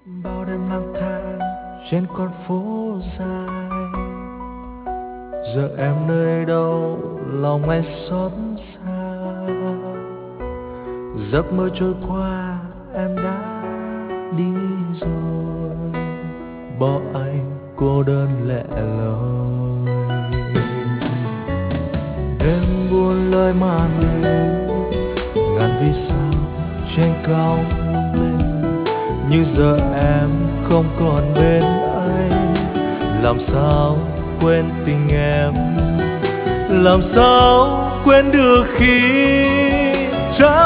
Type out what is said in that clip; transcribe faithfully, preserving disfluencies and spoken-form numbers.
Bao đêm lang thang trên con phố dài, giờ em nơi đâu lòng anh xót xa. Giấc mơ trôi qua em đã đi rồi, bỏ anh cô đơn lẻ loi. Đêm buồn lời màn đêm, ngàn vì sao trên cao lung linh. Nhưng giờ em không còn bên anh, làm sao quên tình em, làm sao quên được khi trái